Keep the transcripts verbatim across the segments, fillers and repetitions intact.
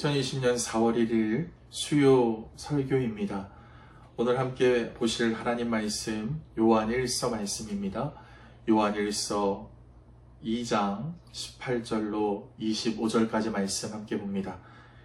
이천이십 년 사월 일일 수요 설교입니다. 오늘 함께 보실 하나님 말씀 요한일서 말씀입니다. 요한일서 이 장 십팔 절로 이십오 절까지 말씀 함께 봅니다.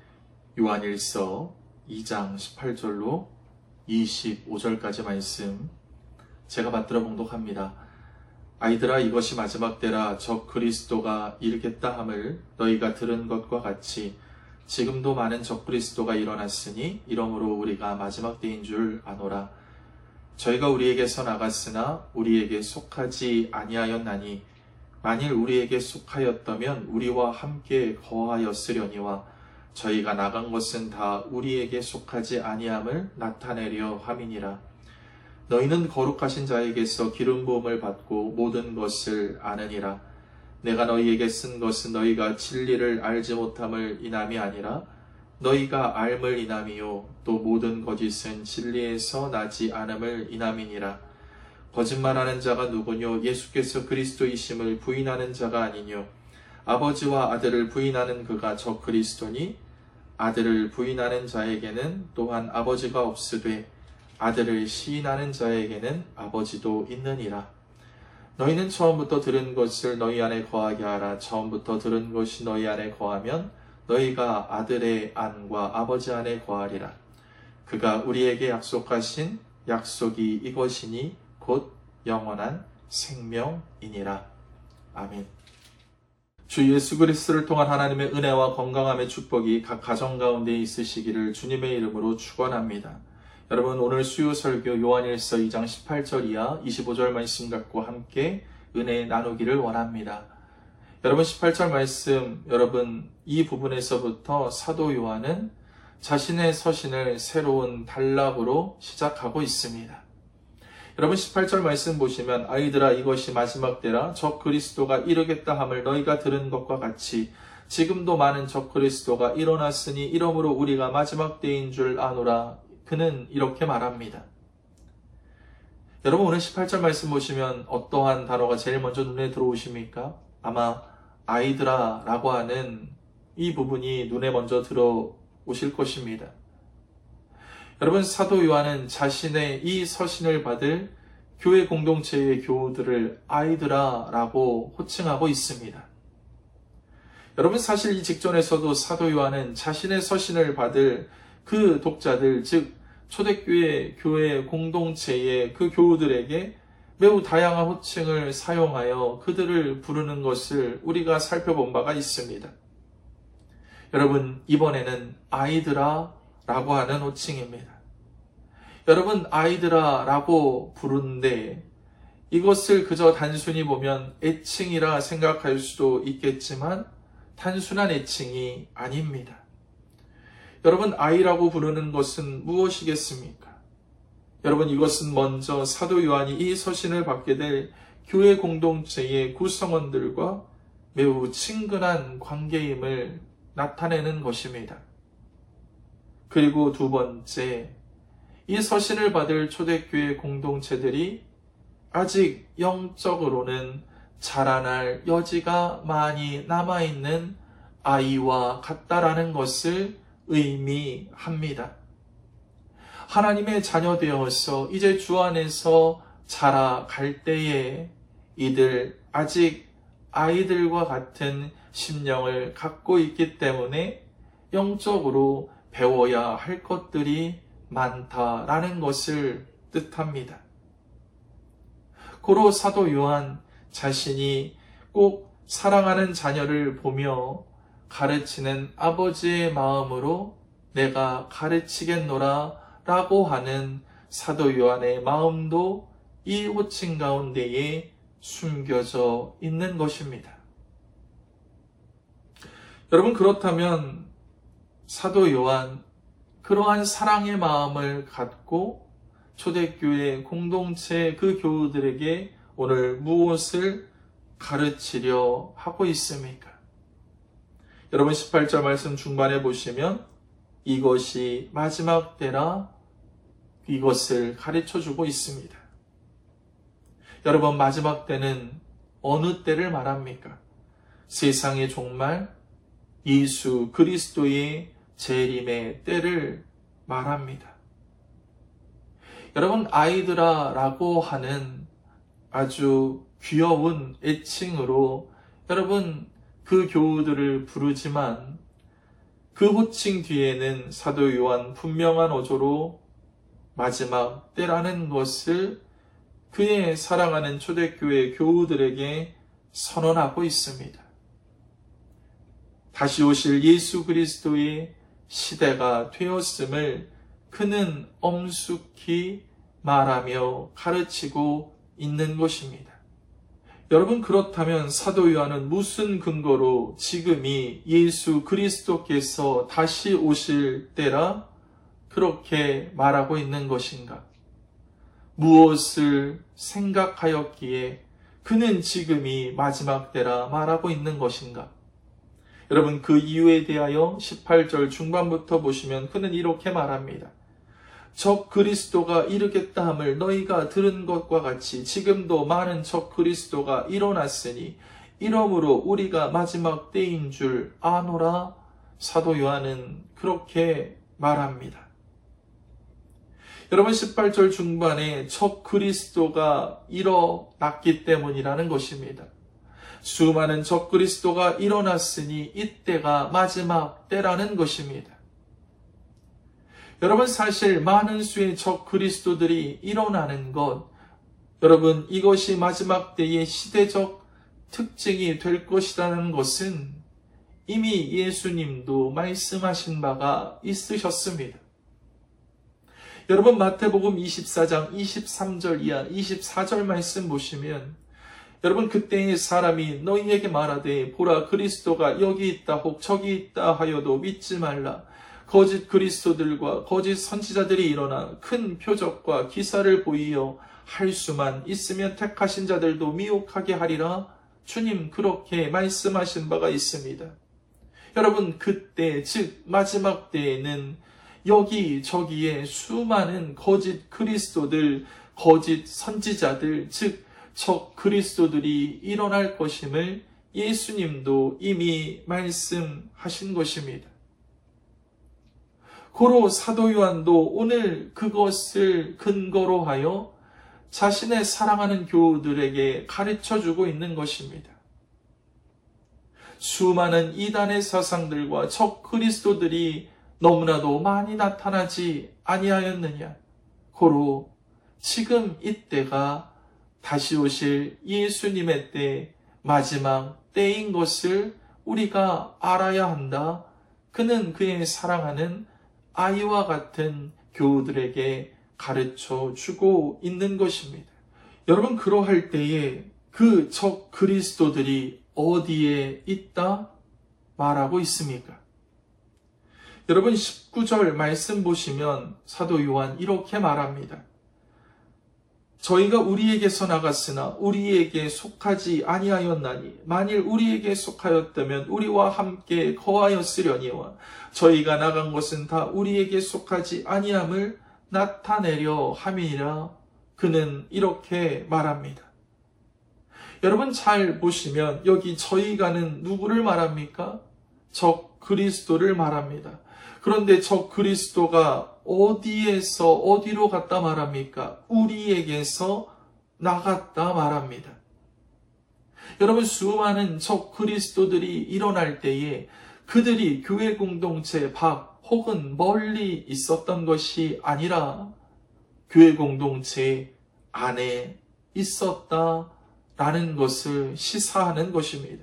요한일서 이 장 십팔 절로 이십오 절까지 말씀 제가 받들어 봉독합니다. 아이들아, 이것이 마지막 때라. 적 그리스도가 이르겠다 함을 너희가 들은 것과 같이 지금도 많은 적 그리스도가 일어났으니 이러므로 우리가 마지막 때인 줄 아노라. 저희가 우리에게서 나갔으나 우리에게 속하지 아니하였나니 만일 우리에게 속하였다면 우리와 함께 거하였으려니와 저희가 나간 것은 다 우리에게 속하지 아니함을 나타내려 함이니라. 너희는 거룩하신 자에게서 기름 부음을 받고 모든 것을 아느니라. 내가 너희에게 쓴 것은 너희가 진리를 알지 못함을 인함이 아니라 너희가 알을 인함이요 또 모든 거짓은 진리에서 나지 않음을 인함이니라. 거짓말하는 자가 누구뇨? 예수께서 그리스도이심을 부인하는 자가 아니뇨? 아버지와 아들을 부인하는 그가 적 그리스도니 아들을 부인하는 자에게는 또한 아버지가 없으되 아들을 시인하는 자에게는 아버지도 있느니라. 너희는 처음부터 들은 것을 너희 안에 거하게 하라. 처음부터 들은 것이 너희 안에 거하면 너희가 아들의 안과 아버지 안에 거하리라. 그가 우리에게 약속하신 약속이 이것이니 곧 영원한 생명이니라. 아멘. 주 예수 그리스도를 통한 하나님의 은혜와 건강함의 축복이 각 가정 가운데 있으시기를 주님의 이름으로 축원합니다. 여러분, 오늘 수요 설교 요한일서 이 장 십팔 절 이하 이십오 절 말씀 갖고 함께 은혜 나누기를 원합니다. 여러분, 십팔 절 말씀, 여러분 이 부분에서부터 사도 요한은 자신의 서신을 새로운 단락으로 시작하고 있습니다. 여러분, 십팔 절 말씀 보시면 아이들아, 이것이 마지막 때라. 적 그리스도가 이르겠다 함을 너희가 들은 것과 같이 지금도 많은 적 그리스도가 일어났으니 이러므로 우리가 마지막 때인 줄 아노라. 그는 이렇게 말합니다. 여러분, 오늘 십팔 절 말씀 보시면 어떠한 단어가 제일 먼저 눈에 들어오십니까? 아마 아이들아 라고 하는 이 부분이 눈에 먼저 들어오실 것입니다. 여러분, 사도 요한은 자신의 이 서신을 받을 교회 공동체의 교우들을 아이들아 라고 호칭하고 있습니다. 여러분, 사실 이 직전에서도 사도 요한은 자신의 서신을 받을 그 독자들, 즉 초대교회 교회 공동체의 그 교우들에게 매우 다양한 호칭을 사용하여 그들을 부르는 것을 우리가 살펴본 바가 있습니다. 여러분, 이번에는 아이들아 라고 하는 호칭입니다. 여러분, 아이들아 라고 부르는데 이것을 그저 단순히 보면 애칭이라 생각할 수도 있겠지만 단순한 애칭이 아닙니다. 여러분, 아이라고 부르는 것은 무엇이겠습니까? 여러분, 이것은 먼저 사도 요한이 이 서신을 받게 될 교회 공동체의 구성원들과 매우 친근한 관계임을 나타내는 것입니다. 그리고 두 번째, 이 서신을 받을 초대교회 공동체들이 아직 영적으로는 자라날 여지가 많이 남아있는 아이와 같다라는 것을 의미합니다. 하나님의 자녀 되어서 이제 주 안에서 자라갈 때에 이들 아직 아이들과 같은 심령을 갖고 있기 때문에 영적으로 배워야 할 것들이 많다라는 것을 뜻합니다. 고로 사도 요한 자신이 꼭 사랑하는 자녀를 보며 가르치는 아버지의 마음으로 내가 가르치겠노라 라고 하는 사도 요한의 마음도 이 호칭 가운데에 숨겨져 있는 것입니다. 여러분, 그렇다면 사도 요한, 그러한 사랑의 마음을 갖고 초대교회 공동체 그 교우들에게 오늘 무엇을 가르치려 하고 있습니까? 여러분, 십팔 절 말씀 중반에 보시면 이것이 마지막 때라 이것을 가르쳐주고 있습니다. 여러분, 마지막 때는 어느 때를 말합니까? 세상의 종말, 예수 그리스도의 재림의 때를 말합니다. 여러분, 아이들아 라고 하는 아주 귀여운 애칭으로 여러분 그 교우들을 부르지만 그 호칭 뒤에는 사도 요한 분명한 어조로 마지막 때라는 것을 그의 사랑하는 초대교회 교우들에게 선언하고 있습니다. 다시 오실 예수 그리스도의 시대가 되었음을 그는 엄숙히 말하며 가르치고 있는 것입니다. 여러분, 그렇다면 사도 요한은 무슨 근거로 지금이 예수 그리스도께서 다시 오실 때라 그렇게 말하고 있는 것인가? 무엇을 생각하였기에 그는 지금이 마지막 때라 말하고 있는 것인가? 여러분, 그 이유에 대하여 십팔 절 중반부터 보시면 그는 이렇게 말합니다. 적 그리스도가 이르겠다 함을 너희가 들은 것과 같이 지금도 많은 적 그리스도가 일어났으니 이러므로 우리가 마지막 때인 줄 아노라. 사도 요한은 그렇게 말합니다. 여러분, 십팔 절 중반에 적 그리스도가 일어났기 때문이라는 것입니다. 수많은 적 그리스도가 일어났으니 이때가 마지막 때라는 것입니다. 여러분, 사실 많은 수의 적 그리스도들이 일어나는 것, 여러분, 이것이 마지막 때의 시대적 특징이 될 것이라는 것은 이미 예수님도 말씀하신 바가 있으셨습니다. 여러분, 마태복음 이십사 장 이십삼 절 이하 이십사 절 말씀 보시면 여러분, 그때의 사람이 너희에게 말하되 보라 그리스도가 여기 있다 혹 저기 있다 하여도 믿지 말라. 거짓 그리스도들과 거짓 선지자들이 일어나 큰 표적과 기사를 보이어 할 수만 있으면 택하신 자들도 미혹하게 하리라. 주님 그렇게 말씀하신 바가 있습니다. 여러분, 그때 즉 마지막 때에는 여기저기에 수많은 거짓 그리스도들, 거짓 선지자들, 즉 적 그리스도들이 일어날 것임을 예수님도 이미 말씀하신 것입니다. 고로 사도 요한도 오늘 그것을 근거로 하여 자신의 사랑하는 교우들에게 가르쳐주고 있는 것입니다. 수많은 이단의 사상들과 적 그리스도들이 너무나도 많이 나타나지 아니하였느냐. 고로 지금 이때가 다시 오실 예수님의 때, 마지막 때인 것을 우리가 알아야 한다. 그는 그의 사랑하는 아이와 같은 교우들에게 가르쳐 주고 있는 것입니다. 여러분, 그러할 때에 그 적 그리스도들이 어디에 있다 말하고 있습니까? 여러분, 십구 절 말씀 보시면 사도 요한 이렇게 말합니다. 저희가 우리에게서 나갔으나 우리에게 속하지 아니하였나니 만일 우리에게 속하였다면 우리와 함께 거하였으려니와 저희가 나간 것은 다 우리에게 속하지 아니함을 나타내려 함이니라. 그는 이렇게 말합니다. 여러분, 잘 보시면 여기 저희가는 누구를 말합니까? 적 그리스도를 말합니다. 그런데 적 그리스도가 어디에서 어디로 갔다 말합니까? 우리에게서 나갔다 말합니다. 여러분, 수많은 적 그리스도들이 일어날 때에 그들이 교회 공동체 밖 혹은 멀리 있었던 것이 아니라 교회 공동체 안에 있었다라는 것을 시사하는 것입니다.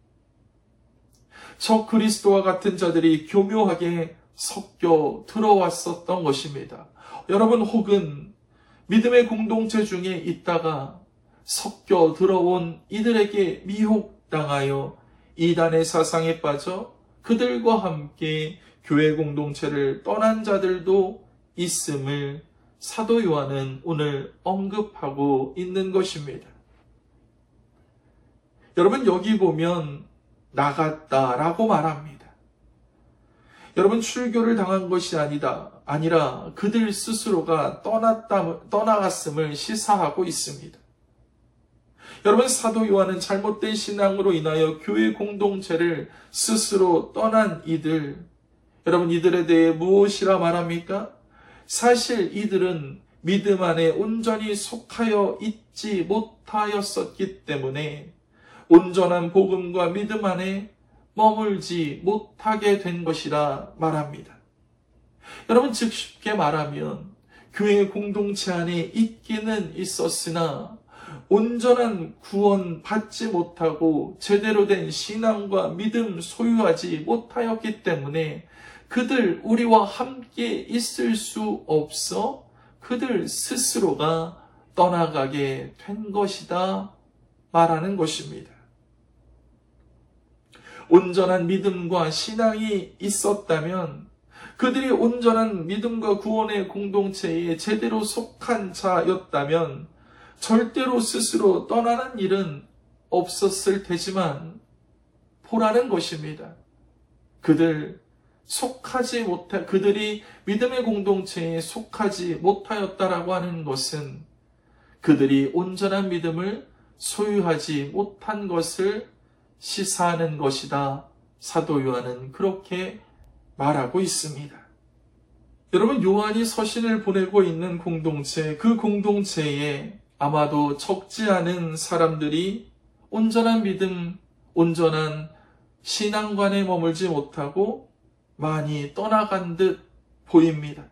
적 그리스도와 같은 자들이 교묘하게 섞여 들어왔었던 것입니다. 여러분, 혹은 믿음의 공동체 중에 있다가 섞여 들어온 이들에게 미혹당하여 이단의 사상에 빠져 그들과 함께 교회 공동체를 떠난 자들도 있음을 사도 요한은 오늘 언급하고 있는 것입니다. 여러분, 여기 보면 나갔다라고 말합니다. 여러분, 출교를 당한 것이 아니다, 아니라 그들 스스로가 떠났다, 떠나갔음을 시사하고 있습니다. 여러분, 사도 요한은 잘못된 신앙으로 인하여 교회 공동체를 스스로 떠난 이들, 여러분, 이들에 대해 무엇이라 말합니까? 사실 이들은 믿음 안에 온전히 속하여 있지 못하였었기 때문에 온전한 복음과 믿음 안에 머물지 못하게 된 것이라 말합니다. 여러분, 즉 쉽게 말하면 교회 공동체 안에 있기는 있었으나 온전한 구원 받지 못하고 제대로 된 신앙과 믿음 소유하지 못하였기 때문에 그들 우리와 함께 있을 수 없어 그들 스스로가 떠나가게 된 것이다 말하는 것입니다. 온전한 믿음과 신앙이 있었다면 그들이 온전한 믿음과 구원의 공동체에 제대로 속한 자였다면 절대로 스스로 떠나는 일은 없었을 테지만 보라는 것입니다. 그들 속하지 못해 그들이 믿음의 공동체에 속하지 못하였다라고 하는 것은 그들이 온전한 믿음을 소유하지 못한 것을 시사하는 것이다. 사도 요한은 그렇게 말하고 있습니다. 여러분, 요한이 서신을 보내고 있는 공동체, 그 공동체에 아마도 적지 않은 사람들이 온전한 믿음, 온전한 신앙관에 머물지 못하고 많이 떠나간 듯 보입니다.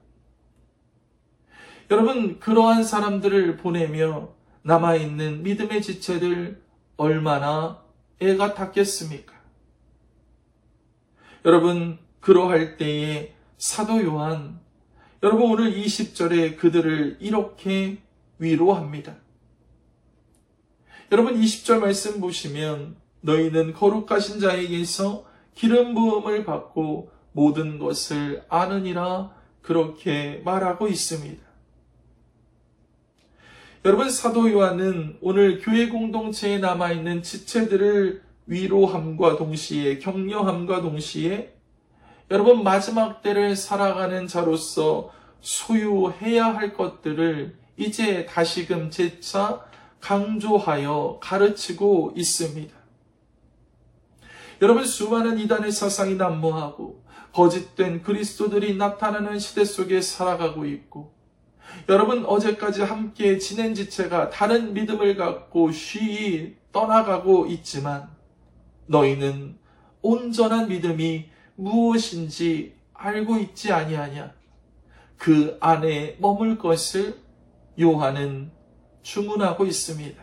여러분, 그러한 사람들을 보내며 남아있는 믿음의 지체들 얼마나 애가 탔겠습니까? 여러분, 그러할 때에 사도 요한, 여러분 오늘 이십 절에 그들을 이렇게 위로합니다. 여러분, 이십 절 말씀 보시면 너희는 거룩하신 자에게서 기름 부음을 받고 모든 것을 아느니라 그렇게 말하고 있습니다. 여러분, 사도 요한은 오늘 교회 공동체에 남아있는 지체들을 위로함과 동시에 격려함과 동시에 여러분, 마지막 때를 살아가는 자로서 소유해야 할 것들을 이제 다시금 재차 강조하여 가르치고 있습니다. 여러분, 수많은 이단의 사상이 난무하고 거짓된 그리스도들이 나타나는 시대 속에 살아가고 있고, 여러분, 어제까지 함께 지낸 지체가 다른 믿음을 갖고 쉬이 떠나가고 있지만 너희는 온전한 믿음이 무엇인지 알고 있지 아니하냐. 그 안에 머물 것을 요한은 주문하고 있습니다.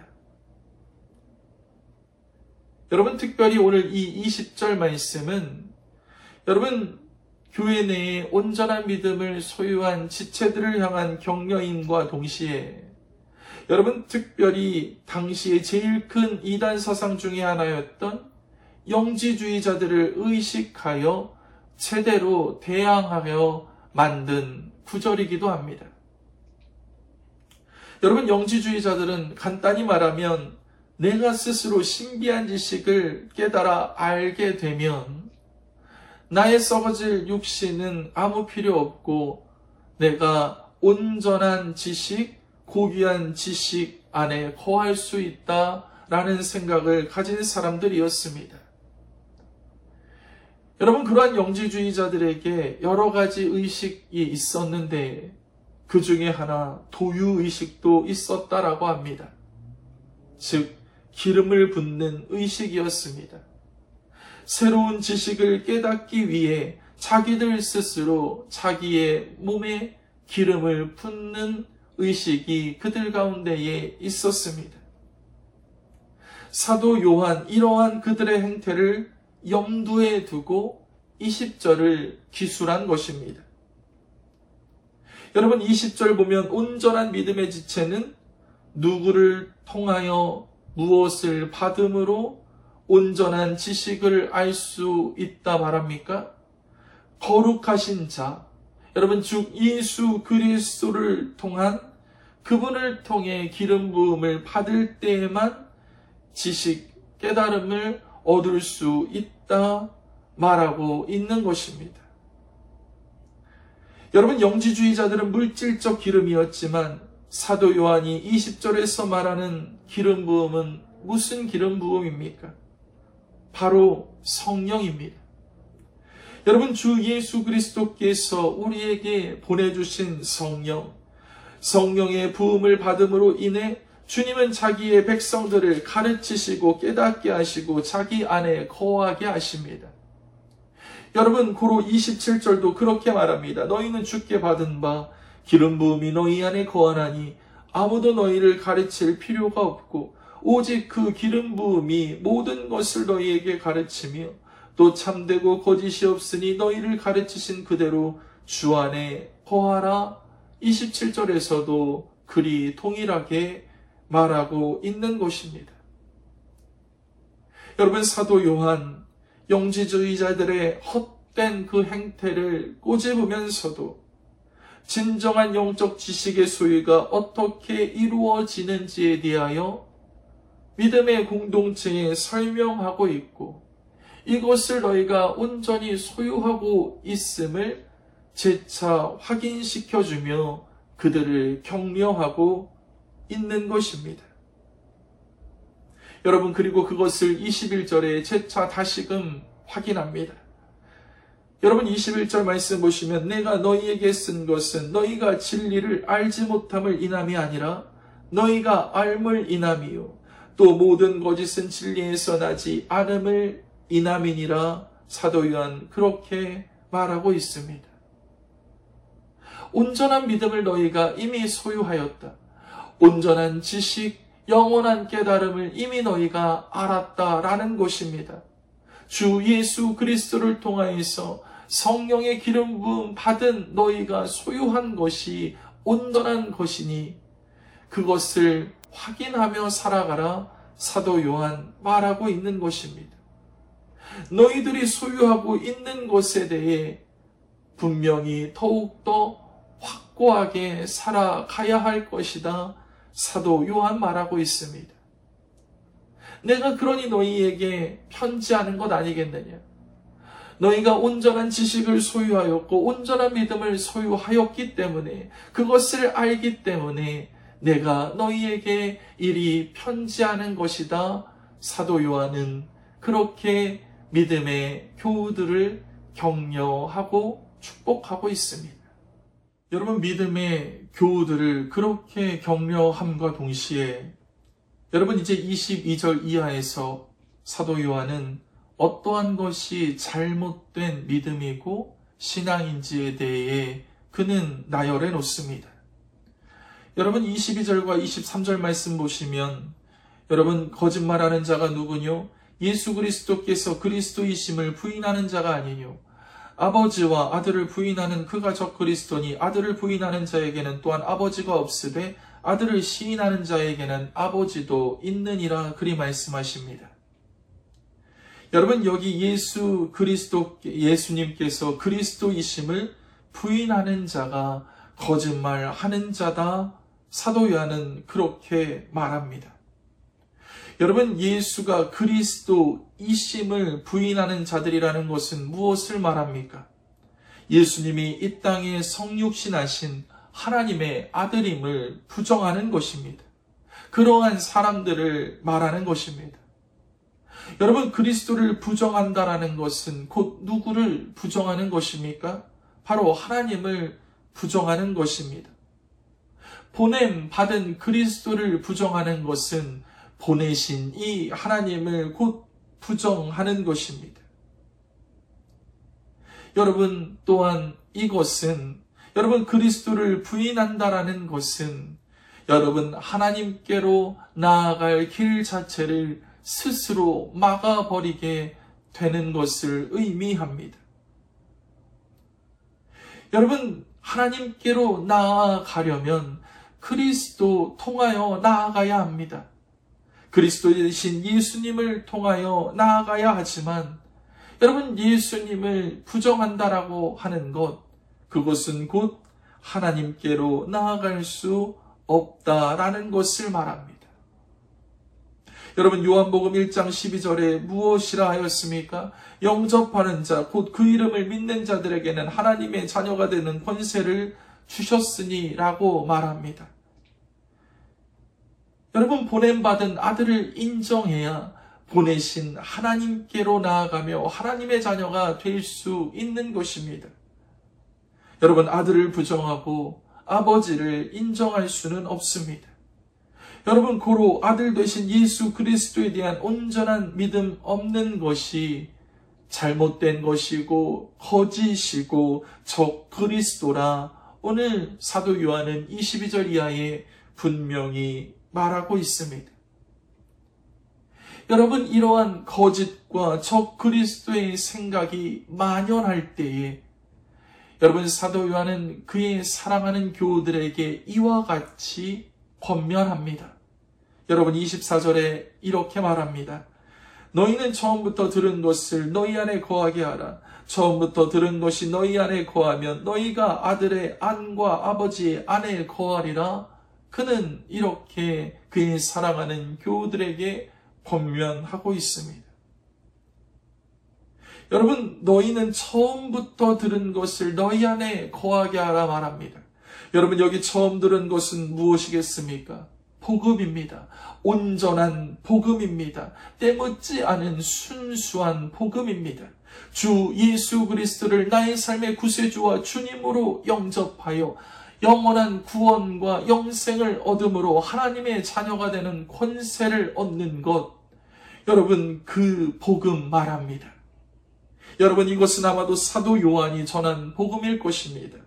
여러분, 특별히 오늘 이 이십 절 말씀은 여러분, 교회 내에 온전한 믿음을 소유한 지체들을 향한 격려임과 동시에 여러분, 특별히 당시에 제일 큰 이단 사상 중에 하나였던 영지주의자들을 의식하여 제대로 대항하여 만든 구절이기도 합니다. 여러분, 영지주의자들은 간단히 말하면 내가 스스로 신비한 지식을 깨달아 알게 되면 나의 썩어질 육신은 아무 필요 없고 내가 온전한 지식, 고귀한 지식 안에 거할 수 있다라는 생각을 가진 사람들이었습니다. 여러분, 그러한 영지주의자들에게 여러 가지 의식이 있었는데 그 중에 하나 도유의식도 있었다라고 합니다. 즉, 기름을 붓는 의식이었습니다. 새로운 지식을 깨닫기 위해 자기들 스스로 자기의 몸에 기름을 붓는 의식이 그들 가운데에 있었습니다. 사도 요한, 이러한 그들의 행태를 염두에 두고 이십 절을 기술한 것입니다. 여러분, 이십 절 보면 온전한 믿음의 지체는 누구를 통하여 무엇을 받음으로 온전한 지식을 알 수 있다 말합니까? 거룩하신 자, 여러분, 주 예수 그리스도를 통한 그분을 통해 기름 부음을 받을 때에만 지식, 깨달음을 얻을 수 있다 말하고 있는 것입니다. 여러분, 영지주의자들은 물질적 기름이었지만 사도 요한이 이십 절에서 말하는 기름 부음은 무슨 기름 부음입니까? 바로 성령입니다. 여러분, 주 예수 그리스도께서 우리에게 보내주신 성령, 성령의 부음을 받음으로 인해 주님은 자기의 백성들을 가르치시고 깨닫게 하시고 자기 안에 거하게 하십니다. 여러분, 고로 이십칠 절도 그렇게 말합니다. 너희는 주께 받은 바 기름 부음이 너희 안에 거하나니 아무도 너희를 가르칠 필요가 없고 오직 그 기름 부음이 모든 것을 너희에게 가르치며 또 참되고 거짓이 없으니 너희를 가르치신 그대로 주 안에 거하라. 이십칠 절에서도 그리 동일하게 말하고 있는 것입니다. 여러분, 사도 요한 영지주의자들의 헛된 그 행태를 꼬집으면서도 진정한 영적 지식의 소유가 어떻게 이루어지는지에 대하여 믿음의 공동체에 설명하고 있고 이것을 너희가 온전히 소유하고 있음을 재차 확인시켜주며 그들을 격려하고 있는 것입니다. 여러분, 그리고 그것을 이십일 절에 재차 다시금 확인합니다. 여러분, 이십일 절 말씀 보시면 내가 너희에게 쓴 것은 너희가 진리를 알지 못함을 인함이 아니라 너희가 알물 인함이요 또 모든 거짓은 진리에서 나지 않음을 인함이니라. 사도 요한 그렇게 말하고 있습니다. 온전한 믿음을 너희가 이미 소유하였다. 온전한 지식, 영원한 깨달음을 이미 너희가 알았다라는 것입니다. 주 예수 그리스도를 통하여서 성령의 기름 부음 받은 너희가 소유한 것이 온전한 것이니 그것을 확인하며 살아가라. 사도 요한 말하고 있는 것입니다. 너희들이 소유하고 있는 것에 대해 분명히 더욱더 확고하게 살아가야 할 것이다. 사도 요한 말하고 있습니다. 내가 그러니 너희에게 편지하는 것 아니겠느냐. 너희가 온전한 지식을 소유하였고 온전한 믿음을 소유하였기 때문에 그것을 알기 때문에 내가 너희에게 이리 편지하는 것이다. 사도 요한은 그렇게 믿음의 교우들을 격려하고 축복하고 있습니다. 여러분, 믿음의 교우들을 그렇게 격려함과 동시에 여러분, 이제 이십이 절 이하에서 사도 요한은 어떠한 것이 잘못된 믿음이고 신앙인지에 대해 그는 나열해 놓습니다. 여러분, 이십이 절과 이십삼 절 말씀 보시면 여러분, 거짓말하는 자가 누구뇨? 예수 그리스도께서 그리스도이심을 부인하는 자가 아니뇨? 아버지와 아들을 부인하는 그가 적 그리스도니 아들을 부인하는 자에게는 또한 아버지가 없으되 아들을 시인하는 자에게는 아버지도 있느니라. 그리 말씀하십니다. 여러분, 여기 예수 그리스도, 예수님께서 그리스도이심을 부인하는 자가 거짓말하는 자다. 사도 요한은 그렇게 말합니다. 여러분, 예수가 그리스도이심을 부인하는 자들이라는 것은 무엇을 말합니까? 예수님이 이 땅에 성육신하신 하나님의 아들임을 부정하는 것입니다. 그러한 사람들을 말하는 것입니다. 여러분, 그리스도를 부정한다라는 것은 곧 누구를 부정하는 것입니까? 바로 하나님을 부정하는 것입니다. 보냄 받은 그리스도를 부정하는 것은 보내신 이 하나님을 곧 부정하는 것입니다. 여러분, 또한 이것은 여러분, 그리스도를 부인한다라는 것은 여러분, 하나님께로 나아갈 길 자체를 스스로 막아버리게 되는 것을 의미합니다. 여러분, 하나님께로 나아가려면 그리스도 통하여 나아가야 합니다. 그리스도 대신 예수님을 통하여 나아가야 하지만 여러분, 예수님을 부정한다라고 하는 것, 그것은 곧 하나님께로 나아갈 수 없다라는 것을 말합니다. 여러분, 요한복음 일 장 십이 절에 무엇이라 하였습니까? 영접하는 자, 곧 그 이름을 믿는 자들에게는 하나님의 자녀가 되는 권세를 주셨으니 라고 말합니다. 여러분, 보냄받은 아들을 인정해야 보내신 하나님께로 나아가며 하나님의 자녀가 될 수 있는 것입니다. 여러분, 아들을 부정하고 아버지를 인정할 수는 없습니다. 여러분, 고로 아들 되신 예수 그리스도에 대한 온전한 믿음 없는 것이 잘못된 것이고 거짓이고 적 그리스도라 오늘 사도 요한은 이십이 절 이하에 분명히 말하고 있습니다. 여러분, 이러한 거짓과 적 그리스도의 생각이 만연할 때에 여러분, 사도 요한은 그의 사랑하는 교우들에게 이와 같이 권면합니다. 여러분, 이십사 절에 이렇게 말합니다. 너희는 처음부터 들은 것을 너희 안에 거하게 하라. 처음부터 들은 것이 너희 안에 거하면 너희가 아들의 안과 아버지의 안에 거하리라. 그는 이렇게 그의 사랑하는 교우들에게 권면하고 있습니다. 여러분, 너희는 처음부터 들은 것을 너희 안에 거하게 하라 말합니다. 여러분, 여기 처음 들은 것은 무엇이겠습니까? 복음입니다. 온전한 복음입니다. 때묻지 않은 순수한 복음입니다. 주 예수 그리스도를 나의 삶의 구세주와 주님으로 영접하여 영원한 구원과 영생을 얻음으로 하나님의 자녀가 되는 권세를 얻는 것, 여러분, 그 복음 말합니다. 여러분, 이것은 아마도 사도 요한이 전한 복음일 것입니다.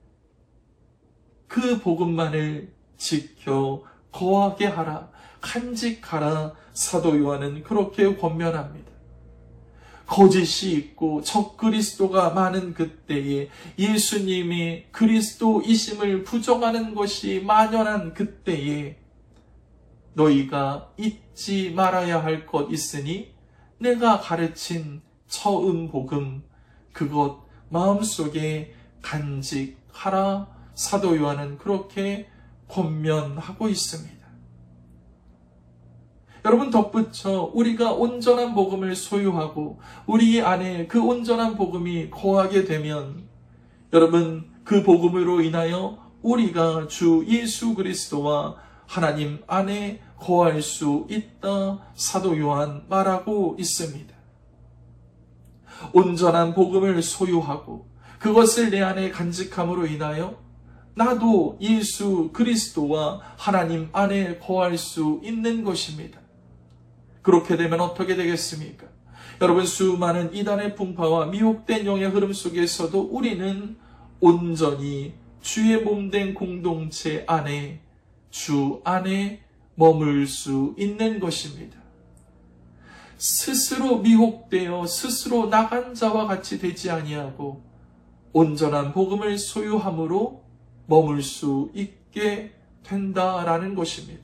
그 복음만을 지켜 거하게 하라, 간직하라. 사도 요한은 그렇게 권면합니다. 거짓이 있고 적 그리스도가 많은 그때에 예수님이 그리스도이심을 부정하는 것이 만연한 그때에 너희가 잊지 말아야 할 것 있으니 내가 가르친 처음 복음 그것 마음속에 간직하라. 사도 요한은 그렇게 권면하고 있습니다. 여러분, 덧붙여 우리가 온전한 복음을 소유하고 우리 안에 그 온전한 복음이 거하게 되면 여러분, 그 복음으로 인하여 우리가 주 예수 그리스도와 하나님 안에 거할 수 있다. 사도 요한 말하고 있습니다. 온전한 복음을 소유하고 그것을 내 안에 간직함으로 인하여 나도 예수 그리스도와 하나님 안에 거할 수 있는 것입니다. 그렇게 되면 어떻게 되겠습니까? 여러분, 수많은 이단의 풍파와 미혹된 영의 흐름 속에서도 우리는 온전히 주의 몸된 공동체 안에, 주 안에 머물 수 있는 것입니다. 스스로 미혹되어 스스로 나간 자와 같이 되지 아니하고 온전한 복음을 소유함으로 머물 수 있게 된다라는 것입니다.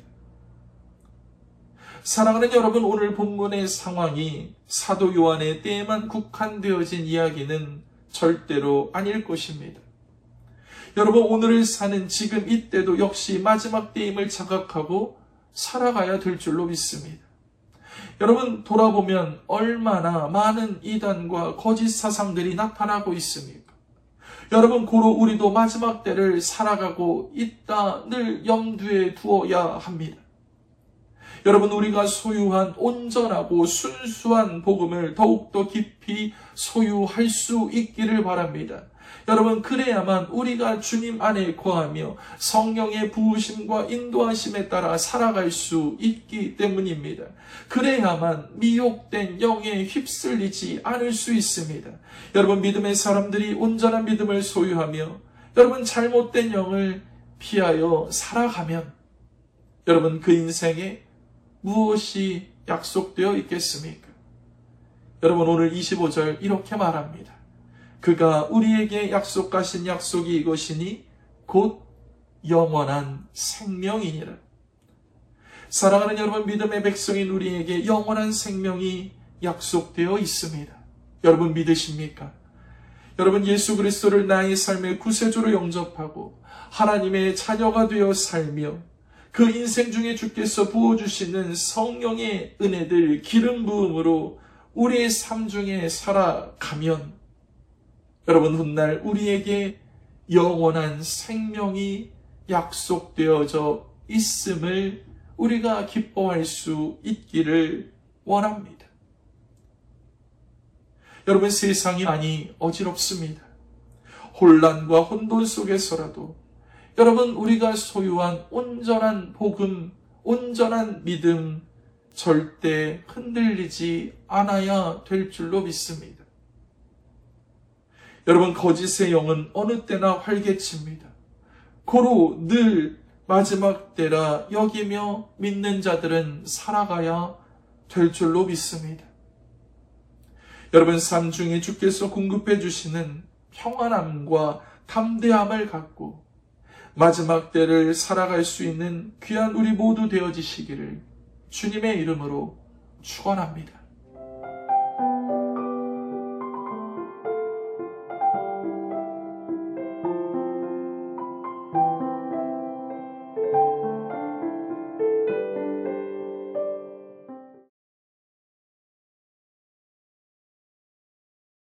사랑하는 여러분, 오늘 본문의 상황이 사도 요한의 때에만 국한되어진 이야기는 절대로 아닐 것입니다. 여러분, 오늘을 사는 지금 이때도 역시 마지막 때임을 자각하고 살아가야 될 줄로 믿습니다. 여러분, 돌아보면 얼마나 많은 이단과 거짓 사상들이 나타나고 있습니까? 여러분, 고로 우리도 마지막 때를 살아가고 있다 늘 염두에 두어야 합니다. 여러분, 우리가 소유한 온전하고 순수한 복음을 더욱더 깊이 소유할 수 있기를 바랍니다. 여러분, 그래야만 우리가 주님 안에 거하며 성령의 부으심과 인도하심에 따라 살아갈 수 있기 때문입니다. 그래야만 미혹된 영에 휩쓸리지 않을 수 있습니다. 여러분, 믿음의 사람들이 온전한 믿음을 소유하며 여러분, 잘못된 영을 피하여 살아가면 여러분, 그 인생에 무엇이 약속되어 있겠습니까? 여러분, 오늘 이십오 절 이렇게 말합니다. 그가 우리에게 약속하신 약속이 이것이니 곧 영원한 생명이니라. 사랑하는 여러분, 믿음의 백성인 우리에게 영원한 생명이 약속되어 있습니다. 여러분, 믿으십니까? 여러분, 예수 그리스도를 나의 삶의 구세주로 영접하고 하나님의 자녀가 되어 살며 그 인생 중에 주께서 부어주시는 성령의 은혜들 기름 부음으로 우리의 삶 중에 살아가면 여러분, 훗날 우리에게 영원한 생명이 약속되어져 있음을 우리가 기뻐할 수 있기를 원합니다. 여러분, 세상이 많이 어지럽습니다. 혼란과 혼돈 속에서라도 여러분, 우리가 소유한 온전한 복음, 온전한 믿음 절대 흔들리지 않아야 될 줄로 믿습니다. 여러분, 거짓의 영은 어느 때나 활개칩니다. 고로 늘 마지막 때라 여기며 믿는 자들은 살아가야 될 줄로 믿습니다. 여러분, 삶 중에 주께서 공급해 주시는 평안함과 담대함을 갖고 마지막 때를 살아갈 수 있는 귀한 우리 모두 되어지시기를 주님의 이름으로 축원합니다.